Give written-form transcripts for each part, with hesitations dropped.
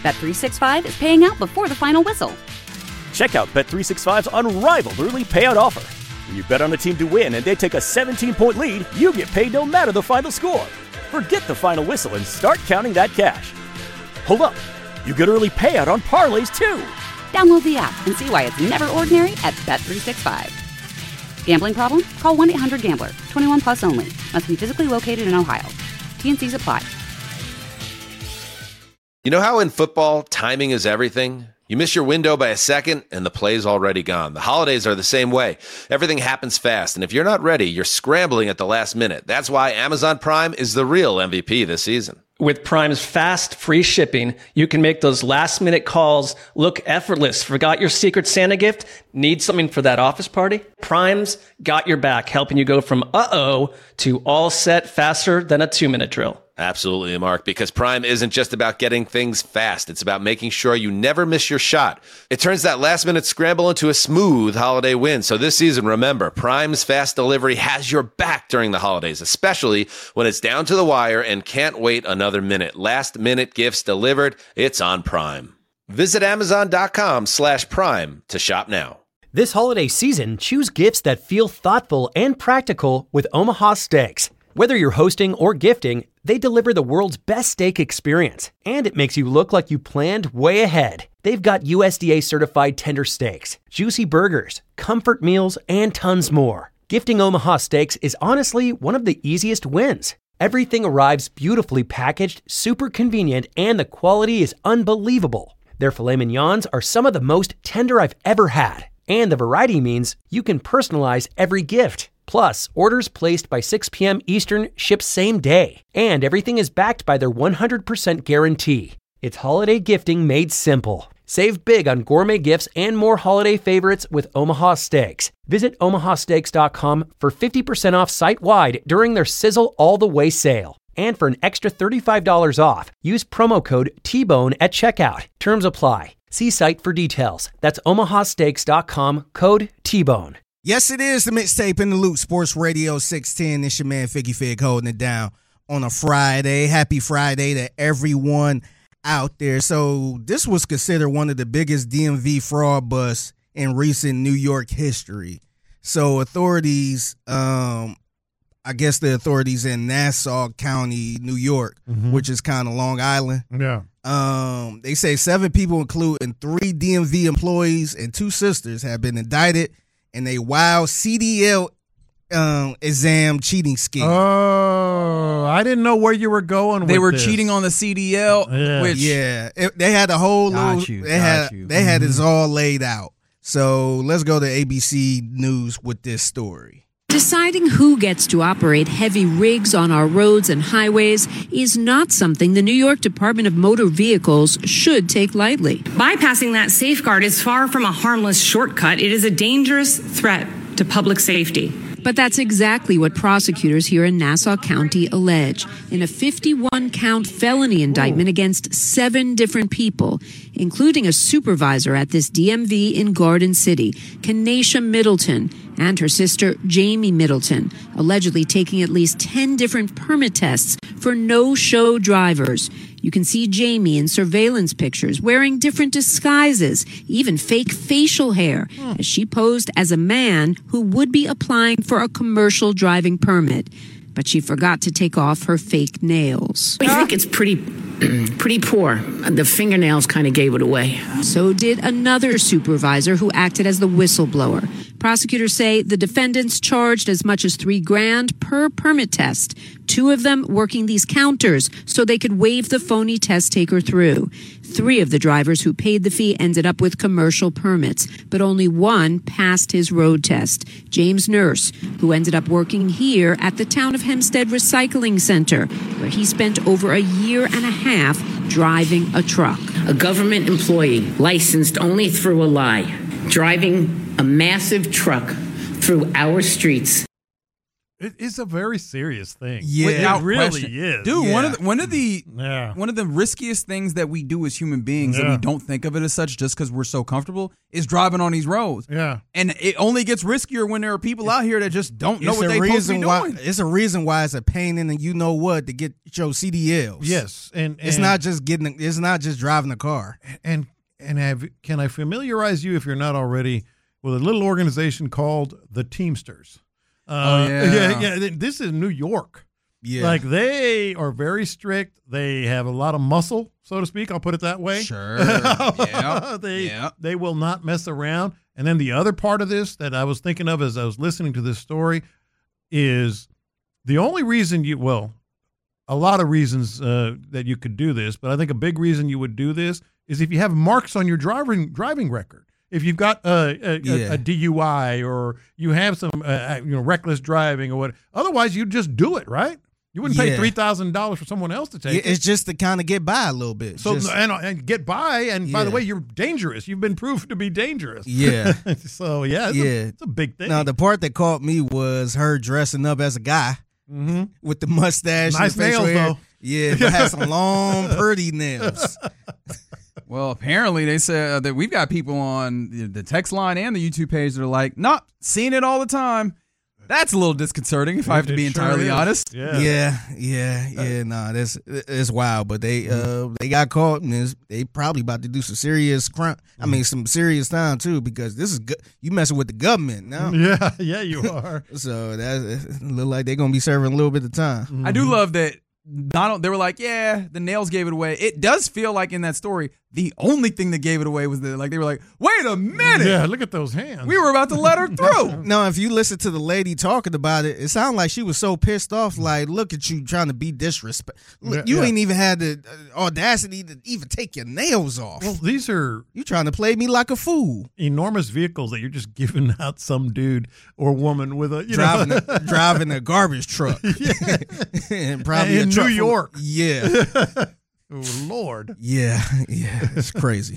Bet365 is paying out before the final whistle. Check out Bet365's unrivaled early payout offer. When you bet on a team to win and they take a 17-point lead, you get paid no matter the final score. Forget the final whistle and start counting that cash. Hold up. You get early payout on parlays, too. Download the app and see why it's never ordinary at Bet365. Gambling problem? Call 1-800-GAMBLER. 21 plus only. Must be physically located in Ohio. T&Cs apply. You know how in football, timing is everything? You miss your window by a second, and the play's already gone. The holidays are the same way. Everything happens fast, and if you're not ready, you're scrambling at the last minute. That's why Amazon Prime is the real MVP this season. With Prime's fast, free shipping, you can make those last-minute calls look effortless. Forgot your Secret Santa gift? Need something for that office party? Prime's got your back, helping you go from uh-oh to all set faster than a 2-minute drill. Absolutely, Mark, because Prime isn't just about getting things fast. It's about making sure you never miss your shot. It turns that last-minute scramble into a smooth holiday win. So this season, remember, Prime's fast delivery has your back during the holidays, especially when it's down to the wire and can't wait another minute. Last-minute gifts delivered, it's on Prime. Visit Amazon.com/Prime to shop now. This holiday season, choose gifts that feel thoughtful and practical with Omaha Steaks. Whether you're hosting or gifting, they deliver the world's best steak experience, and it makes you look like you planned way ahead. They've got USDA certified tender steaks, juicy burgers, comfort meals, and tons more. Gifting Omaha Steaks is honestly one of the easiest wins. Everything arrives beautifully packaged, super convenient, and the quality is unbelievable. Their filet mignons are some of the most tender I've ever had, and the variety means you can personalize every gift. Plus, orders placed by 6 p.m. Eastern ship same day. And everything is backed by their 100% guarantee. It's holiday gifting made simple. Save big on gourmet gifts and more holiday favorites with Omaha Steaks. Visit omahasteaks.com for 50% off site-wide during their Sizzle All the Way sale. And for an extra $35 off, use promo code TBONE at checkout. Terms apply. See site for details. That's omahasteaks.com, code TBONE. Yes, it is the Mixtape in the Loop, Sports Radio 610. It's your man, Figgy Fig, holding it down on a Friday. Happy Friday to everyone out there. So this was considered one of the biggest DMV fraud busts in recent New York history. So authorities, I guess the authorities in Nassau County, New York, which is kind of Long Island. Yeah. They say 7 people, including 3 DMV employees and 2 sisters, have been indicted in a wild CDL exam cheating scheme. Oh, I didn't know where you were going with this. They were cheating on the CDL, they had the whole Got they had this all laid out. So let's go to ABC News with this story. Deciding who gets to operate heavy rigs on our roads and highways is not something the New York Department of Motor Vehicles should take lightly. Bypassing that safeguard is far from a harmless shortcut. It is a dangerous threat to public safety. But that's exactly what prosecutors here in Nassau County allege in a 51-count felony indictment against 7 different people, including a supervisor at this DMV in Garden City, Kenesha Middleton, and her sister, Jamie Middleton, allegedly taking at least 10 different permit tests for no-show drivers. You can see Jamie in surveillance pictures wearing different disguises, even fake facial hair, as she posed as a man who would be applying for a commercial driving permit. But she forgot to take off her fake nails. I think it's pretty poor. The fingernails kind of gave it away. So did another supervisor who acted as the whistleblower. Prosecutors say the defendants charged as much as $3,000 per permit test, 2 of them working these counters so they could wave the phony test taker through. 3 of the drivers who paid the fee ended up with commercial permits, but only 1 passed his road test. James Nurse, who ended up working here at the Town of Hempstead Recycling Center, where he spent over a year and a half driving a truck. A government employee licensed only through a lie, driving a massive truck through our streets. It's a very serious thing. Yeah, Without it really question. is. Dude, Yeah. one of the riskiest things that we do as human beings that we don't think of it as such just because we're so comfortable is driving on these roads. Yeah. And it only gets riskier when there are people out here that just don't know what they're supposed to be doing. It's a reason why it's a pain in the you know what to get your CDLs. Yes, and it's not just driving a car. And can I familiarize you, if you're not already, with a little organization called the Teamsters? Yeah. This is New York. Yeah, like they are very strict. They have a lot of muscle, so to speak. I'll put it that way. Sure. Yeah. They will not mess around. And then the other part of this that I was thinking of as I was listening to this story is the only reason a lot of reasons that you could do this, but I think a big reason you would do this is if you have marks on your driving record. If you've got a DUI or you have some reckless driving or what, otherwise you'd just do it, right? You wouldn't pay $3,000 for someone else to take it. It's just to kind of get by a little bit. So and get by. And by the way, you're dangerous. You've been proved to be dangerous. Yeah. So it's a big thing. Now the part that caught me was her dressing up as a guy with the mustache, nice and the facial nails hair. though. Yeah, but had some long, pretty nails. Well, apparently they said that we've got people on the text line and the YouTube page that are like, not seeing it all the time. That's a little disconcerting, if I have to be entirely honest. Yeah. No, it's wild. But they got caught, and they probably about to do some serious crime. I mean, some serious time too, because this is you messing with the government now. Yeah, you are. So that look like they're gonna be serving a little bit of time. I do love that. They were like, yeah, the nails gave it away. It does feel like in that story, the only thing that gave it away was that, like, they were like, wait a minute. Yeah, look at those hands. We were about to let her through. No, if you listen to the lady talking about it, it sounded like she was so pissed off, like, look at you trying to be disrespectful. You ain't even had the audacity to even take your nails off. Well, these are... You trying to play me like a fool. Enormous vehicles that you're just giving out some dude or woman with a... driving a garbage truck. And probably in New York. Yeah. Oh, Lord. Yeah, it's crazy.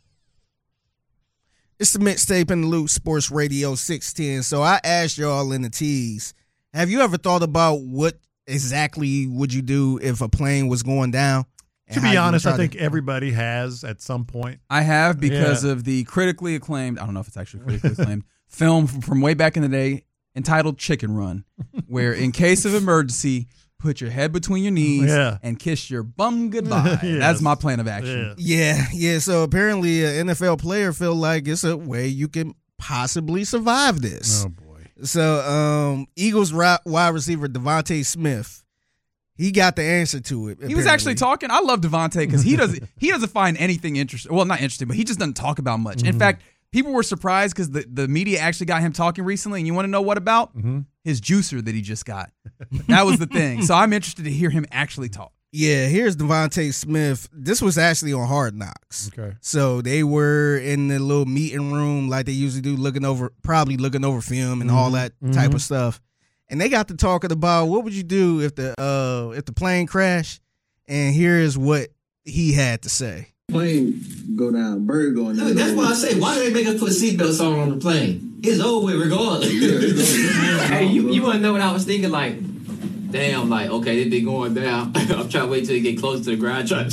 It's the Mixtape and the Loot Sports Radio 610. So I asked y'all in the tease, have you ever thought about what exactly would you do if a plane was going down? To be honest, I think everybody has at some point. I have because of the critically acclaimed, I don't know if it's actually critically acclaimed, film from way back in the day entitled Chicken Run, where in case of emergency, put your head between your knees and kiss your bum goodbye. That's my plan of action. Yeah. So apparently an NFL player feel like it's a way you can possibly survive this. Oh, boy. So Eagles wide receiver Devontae Smith, he got the answer to it. He was actually talking. I love Devontae because he doesn't find anything interesting. Well, not interesting, but he just doesn't talk about much. In fact, people were surprised because the media actually got him talking recently. And you want to know what about? His juicer that he just got. That was the thing. So I'm interested to hear him actually talk. Yeah, here's Devontae Smith. This was actually on Hard Knocks. Okay. So they were in the little meeting room like they usually do, probably looking over film and all that type of stuff. And they got to talking about what would you do if the plane crashed. And here is what he had to say. Plane go down, bird going down. That's why I say, why do they make us put seatbelts on the plane? It's over with regardless. Hey, you want to know what I was thinking? Like, damn, like, okay, they be going down. I'm trying to wait till they get close to the ground. I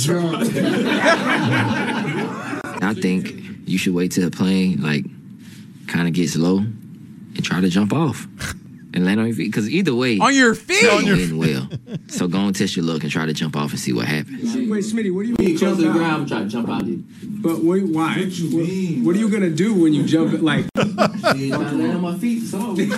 think you should wait till the plane, like, kind of gets low and try to jump off. And land on your feet, because either way, on your feet, well. So go and test your luck and try to jump off and see what happens. Wait, Smitty, what do you mean? Close to the ground, I'm trying to jump out. But why? What you mean? What are you gonna do when you jump it? Like, I'm trying to land on my feet. So I'd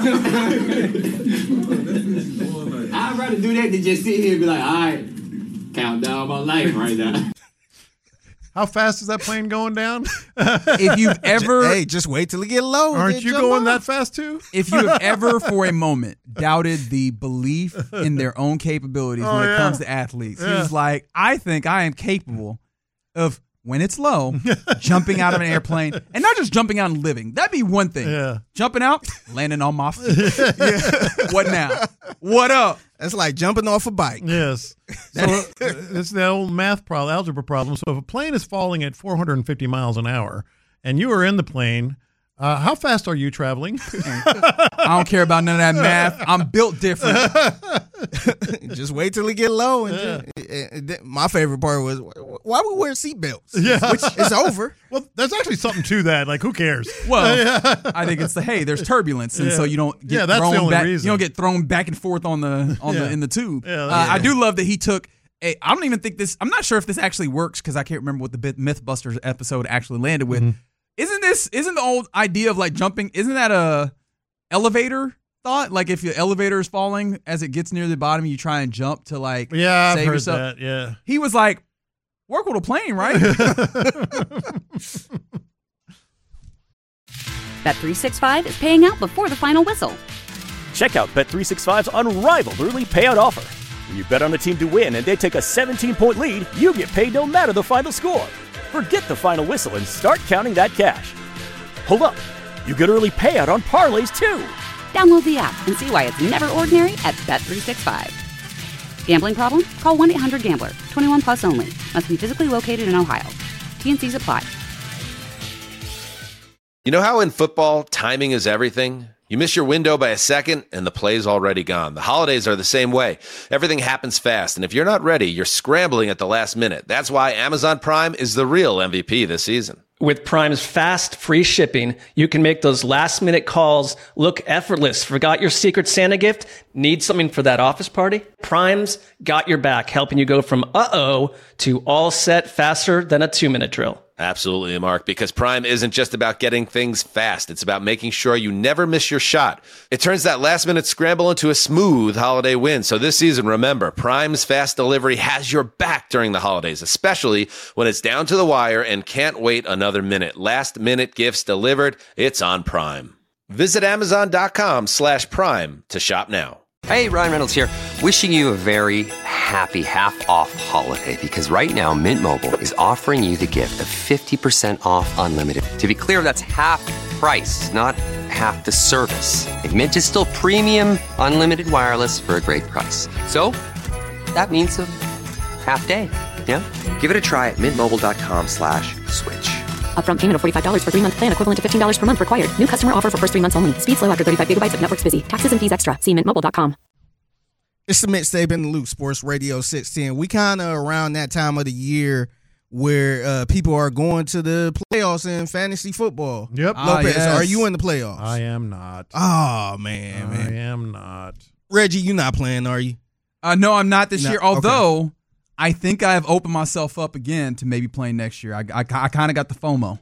rather do that than just sit here and be like, all right, count down my life right now. How fast is that plane going down? If you've ever... just wait till it get low. Aren't you going that fast too? If you have ever for a moment doubted the belief in their own capabilities when it comes to athletes, he's like, I think I am capable of, when it's low, jumping out of an airplane. And not just jumping out and living. That'd be one thing. Yeah. Jumping out, landing on my feet. What now? What up? That's like jumping off a bike. Yes. So it's the old algebra problem. So if a plane is falling at 450 miles an hour and you are in the plane, How fast are you traveling? I don't care about none of that math. I'm built different. Just wait till it get low. And my favorite part was, why we wear seatbelts? Yeah. Which is over. Well, there's actually something to that. Like, who cares? Well, I think it's there's turbulence, and so you don't get that's thrown the only back. reason. You don't get thrown back and forth on in the tube. I do love that he took. I don't even think this. I'm not sure if this actually works because I can't remember what the Mythbusters episode actually landed with. Mm-hmm. Isn't the old idea of like jumping? Isn't that a elevator thought? Like if your elevator is falling, as it gets near the bottom, you try and jump to like I've save heard yourself. that. Yeah. He was like, work with a plane, right? Bet365 is paying out before the final whistle. Check out Bet365's unrivaled early payout offer. When you bet on a team to win and they take a 17-point lead, you get paid no matter the final score. Forget the final whistle and start counting that cash. Hold up. You get early payout on parlays too. Download the app and see why it's never ordinary at Bet365. Gambling problem? Call 1-800-GAMBLER. 21 plus only. Must be physically located in Ohio. T&Cs apply. You know how in football, timing is everything? You miss your window by a second, and the play's already gone. The holidays are the same way. Everything happens fast, and if you're not ready, you're scrambling at the last minute. That's why Amazon Prime is the real MVP this season. With Prime's fast, free shipping, you can make those last-minute calls look effortless. Forgot your Secret Santa gift? Need something for that office party? Prime's got your back, helping you go from uh-oh to all set faster than a 2-minute drill. Absolutely, Mark, because Prime isn't just about getting things fast. It's about making sure you never miss your shot. It turns that last-minute scramble into a smooth holiday win. So this season, remember, Prime's fast delivery has your back during the holidays, especially when it's down to the wire and can't wait another minute. Last-minute gifts delivered, it's on Prime. Visit Amazon.com/Prime to shop now. Hey, Ryan Reynolds here. Wishing you a very happy half-off holiday because right now Mint Mobile is offering you the gift of 50% off unlimited. To be clear, that's half price, not half the service. And Mint is still premium unlimited wireless for a great price. So that means a half day. Yeah? Give it a try at mintmobile.com/switch. Upfront payment of $45 for 3-month plan equivalent to $15 per month required. New customer offer for first 3 months only. Speed slow after 35 gigabytes if network's busy. Taxes and fees extra. See mintmobile.com. It's the Mixtape in the Loop, Sports Radio 610. We kind of around that time of the year where people are going to the playoffs in fantasy football. Yep. Lopez, are you in the playoffs? I am not. Oh, man. I am not. Reggie, you not playing, are you? No, I'm not this year, although okay. I think I've opened myself up again to maybe playing next year. I kind of got the FOMO.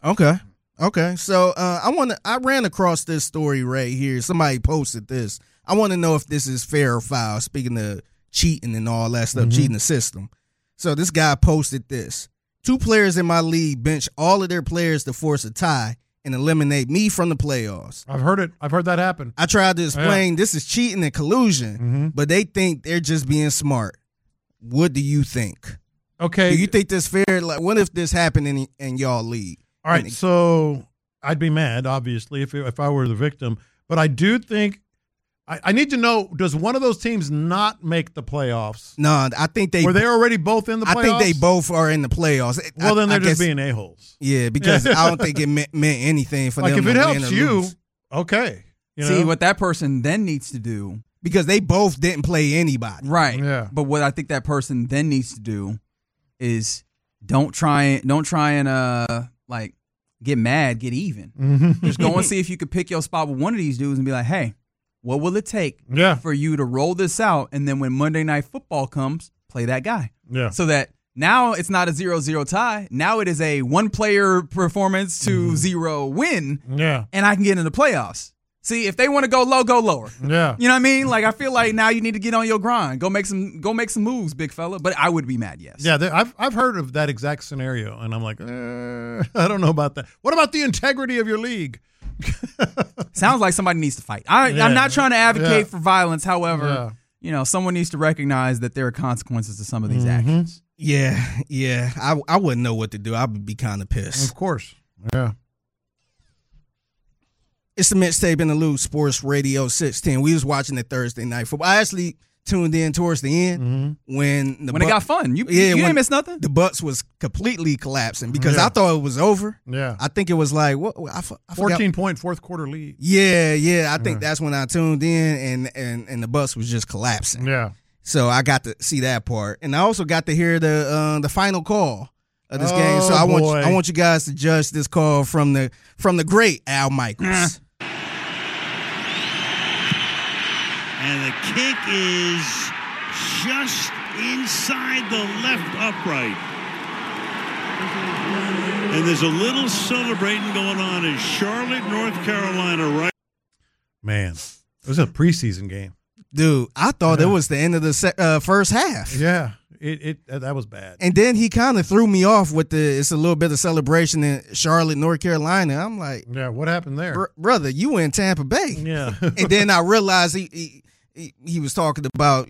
Okay. So I ran across this story right here. Somebody posted this. I want to know if this is fair or foul. Speaking of cheating and all that stuff, cheating the system. So this guy posted this. 2 players in my league bench all of their players to force a tie and eliminate me from the playoffs. I've heard it. I've heard that happen. I tried to explain this is cheating and collusion, but they think they're just being smart. What do you think? Okay. Do you think this fair? Like, what if this happened in y'all league? All right. So I'd be mad, obviously, if I were the victim. But I do think I need to know, does one of those teams not make the playoffs? No, I think they... Were they already both in the playoffs? I think they both are in the playoffs. Well, then they're just being a-holes. Yeah, because I don't think it meant anything for them to win or lose. Like, if it helps you, okay. See, what that person then needs to do... Because they both didn't play anybody. Right. Yeah. But what I think that person then needs to do is don't try and like get mad, get even. Just go and see if you could pick your spot with one of these dudes and be like, hey, what will it take for you to roll this out? And then when Monday Night Football comes, play that guy. Yeah. So that now it's not a 0-0 tie. Now it is a 1-player performance to 0 win. Yeah. And I can get into the playoffs. See, if they want to go low, go lower. Yeah. You know what I mean? Like, I feel like now you need to get on your grind. Go make some moves, big fella. But I would be mad, yes. Yeah, I've heard of that exact scenario, and I'm like, I don't know about that. What about the integrity of your league? Sounds like somebody needs to fight. I'm not trying to advocate for violence. However, someone needs to recognize that there are consequences to some of these actions. Yeah. I wouldn't know what to do. I would be kind of pissed. Of course. Yeah. It's the Mixtape in the Loop, Sports Radio 610. We was watching the Thursday night football. I actually tuned in towards the end when it got fun. You didn't miss nothing. The Bucs was completely collapsing because I thought it was over. Yeah, I think it was like what I 14-point fourth quarter lead. Yeah. I think that's when I tuned in and the Bucs was just collapsing. Yeah. So I got to see that part, and I also got to hear the final call of this game. So I want you guys to judge this call from the great Al Michaels. And the kick is just inside the left upright. And there's a little celebrating going on in Charlotte, North Carolina, right? Man, it was a preseason game. Dude, I thought it was the end of the first half. Yeah, that was bad. And then he kind of threw me off with it's a little bit of celebration in Charlotte, North Carolina. I'm like, yeah, what happened there? Brother, you were in Tampa Bay. Yeah. And then I realized he was talking about,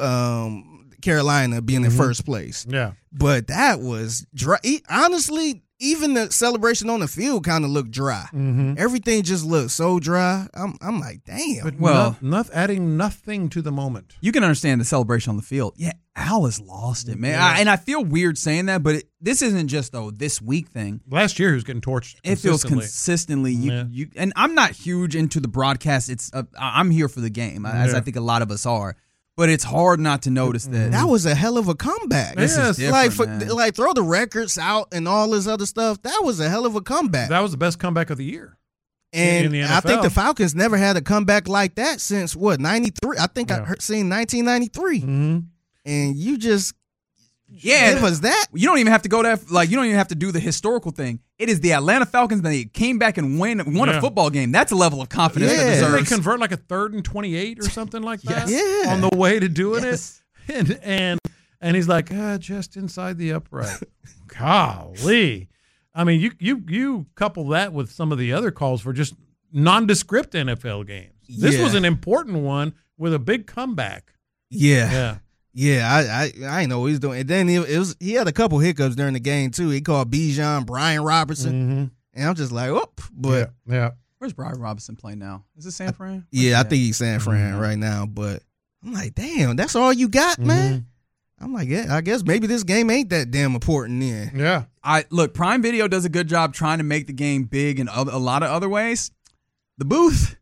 Carolina being in first place. Yeah. But that was dry. Honestly, even the celebration on the field kind of looked dry. Everything just looked so dry. I'm like, damn. But adding nothing to the moment. You can understand the celebration on the field. Yeah, Al has lost it, man. Yeah. And I feel weird saying that, but this isn't just this week thing. Last year he was getting torched. It feels consistently. You and I'm not huge into the broadcast. I'm here for the game, as I think a lot of us are. But it's hard not to notice that. That was a hell of a comeback. This is different, like throw the records out and all this other stuff. That was a hell of a comeback. That was the best comeback of the year. And in the NFL. I think the Falcons never had a comeback like that since 93. I think I seen 1993. And you just give us that. You don't even have to go that. You don't even have to do the historical thing. It is the Atlanta Falcons that they came back and won a football game. That's a level of confidence that deserves. Didn't they convert like a 3rd and 28 or something like that? Yes. On the way to doing it. And he's like, just inside the upright. Golly. I mean, you couple that with some of the other calls for just nondescript NFL games. This was an important one with a big comeback. Yeah. Yeah, I didn't know what he was doing. And then he had a couple hiccups during the game too. He called Bijan Brian Robinson, and I'm just like, oh, but yeah. Where's Brian Robinson playing now? Is it San Fran? Yeah, I think he's San Fran right now. But I'm like, damn, that's all you got, man. I'm like, yeah, I guess maybe this game ain't that damn important then. Yeah. Look, Prime Video does a good job trying to make the game big in a lot of other ways. The booth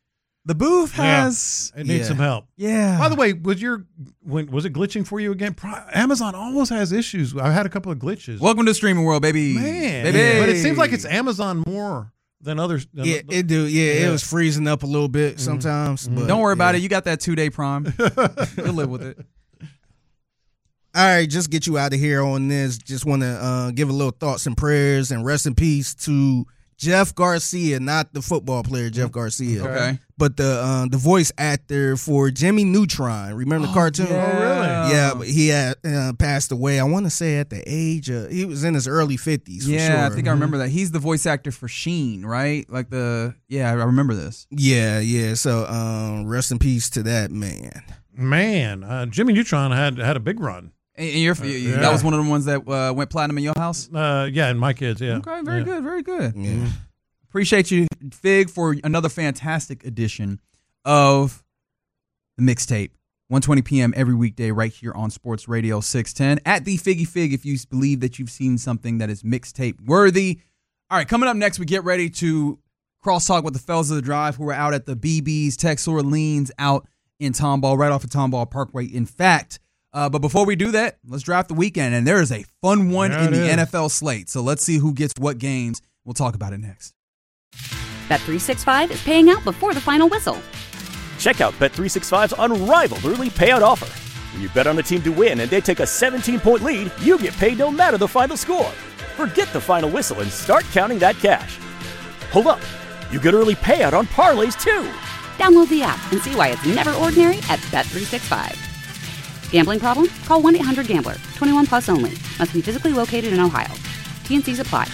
has it needs some help. Yeah. By the way, was it glitching for you again? Amazon almost has issues. I had a couple of glitches. Welcome to the streaming world, baby. Man, baby. But it seems like it's Amazon more than others. It do. Yeah, it was freezing up a little bit sometimes. But don't worry about it. You got that 2-day Prime. You'll live with it. All right, just get you out of here on this. Just want to give a little thoughts and prayers and rest in peace to Jeff Garcia, not the football player Jeff Garcia, okay, but the voice actor for Jimmy Neutron. Remember the cartoon? Yeah. Oh, really? Yeah, but he had passed away. I want to say at the age of, he was in his early 50s. For yeah, sure. I think I remember that. He's the voice actor for Sheen, right? I remember this. Yeah. So rest in peace to that man. Man, Jimmy Neutron had a big run. And that was one of the ones that went platinum in your house? Yeah, and my kids, yeah. Okay, very good, very good. Yeah. Appreciate you, Fig, for another fantastic edition of the Mixtape. 1:20 p.m. every weekday right here on Sports Radio 610. At the Figgy Fig if you believe that you've seen something that is mixtape worthy. All right, coming up next, we get ready to crosstalk with the fellas of the drive who are out at the BB's Tex Orleans out in Tomball, right off of Tomball Parkway. In fact, but before we do that, let's draft the weekend. And there is a fun one in the NFL slate. So let's see who gets what games. We'll talk about it next. Bet365 is paying out before the final whistle. Check out Bet365's unrivaled early payout offer. When you bet on a team to win and they take a 17-point lead, you get paid no matter the final score. Forget the final whistle and start counting that cash. Hold up. You get early payout on parlays, too. Download the app and see why it's never ordinary at Bet365. Gambling problem? Call 1-800-GAMBLER. 21 plus only. Must be physically located in Ohio. T&Cs apply.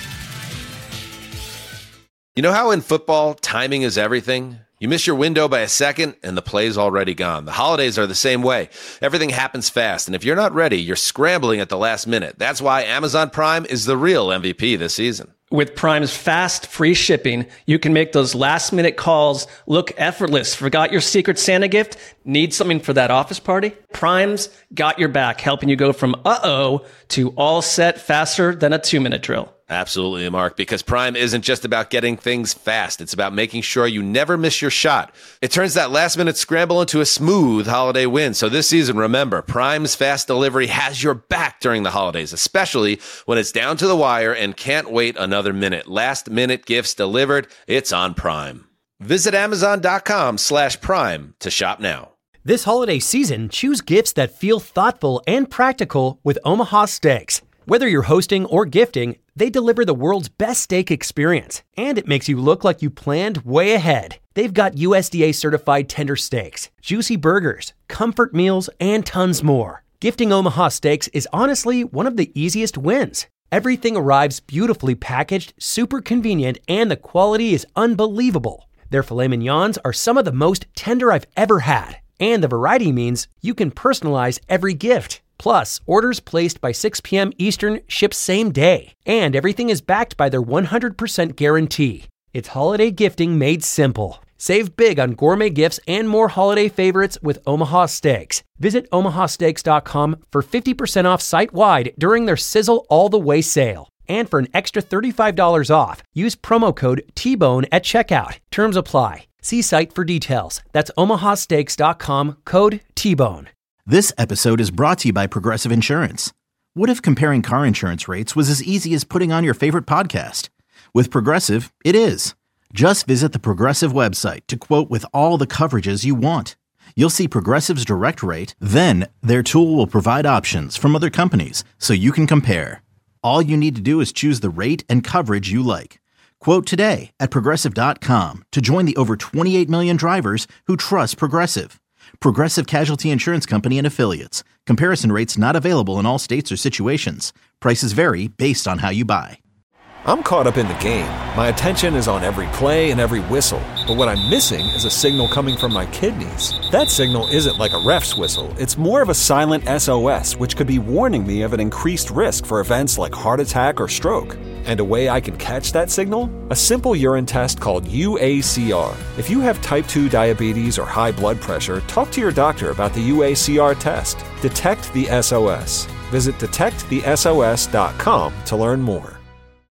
You know how in football, timing is everything? You miss your window by a second, and the play's already gone. The holidays are the same way. Everything happens fast, and if you're not ready, you're scrambling at the last minute. That's why Amazon Prime is the real MVP this season. With Prime's fast, free shipping, you can make those last-minute calls look effortless. Forgot your Secret Santa gift? Need something for that office party? Prime's got your back, helping you go from uh-oh to all set faster than a 2-minute drill. Absolutely, Mark, because Prime isn't just about getting things fast. It's about making sure you never miss your shot. It turns that last-minute scramble into a smooth holiday win. So this season, remember, Prime's fast delivery has your back during the holidays, especially when it's down to the wire and can't wait another minute. Last-minute gifts delivered, it's on Prime. Visit Amazon.com/Prime to shop now. This holiday season, choose gifts that feel thoughtful and practical with Omaha Steaks. Whether you're hosting or gifting, they deliver the world's best steak experience, and it makes you look like you planned way ahead. They've got USDA certified tender steaks, juicy burgers, comfort meals, and tons more. Gifting Omaha Steaks is honestly one of the easiest wins. Everything arrives beautifully packaged, super convenient, and the quality is unbelievable. Their filet mignons are some of the most tender I've ever had, and the variety means you can personalize every gift. Plus, orders placed by 6 p.m. Eastern ship same day, and everything is backed by their 100% guarantee. It's holiday gifting made simple. Save big on gourmet gifts and more holiday favorites with Omaha Steaks. Visit omahasteaks.com for 50% off site-wide during their Sizzle All the Way sale. And for an extra $35 off, use promo code TBONE at checkout. Terms apply. See site for details. That's omahasteaks.com, code TBONE. This episode is brought to you by Progressive Insurance. What if comparing car insurance rates was as easy as putting on your favorite podcast? With Progressive, it is. Just visit the Progressive website to quote with all the coverages you want. You'll see Progressive's direct rate, then their tool will provide options from other companies so you can compare. All you need to do is choose the rate and coverage you like. Quote today at Progressive.com to join the over 28 million drivers who trust Progressive. Progressive Casualty Insurance Company and Affiliates. Comparison rates not available in all states or situations. Prices vary based on how you buy. I'm caught up in the game. My attention is on every play and every whistle. But what I'm missing is a signal coming from my kidneys. That signal isn't like a ref's whistle. It's more of a silent SOS, which could be warning me of an increased risk for events like heart attack or stroke. And a way I can catch that signal? A simple urine test called UACR. If you have type 2 diabetes or high blood pressure, talk to your doctor about the UACR test. Detect the SOS. Visit detectthesos.com to learn more.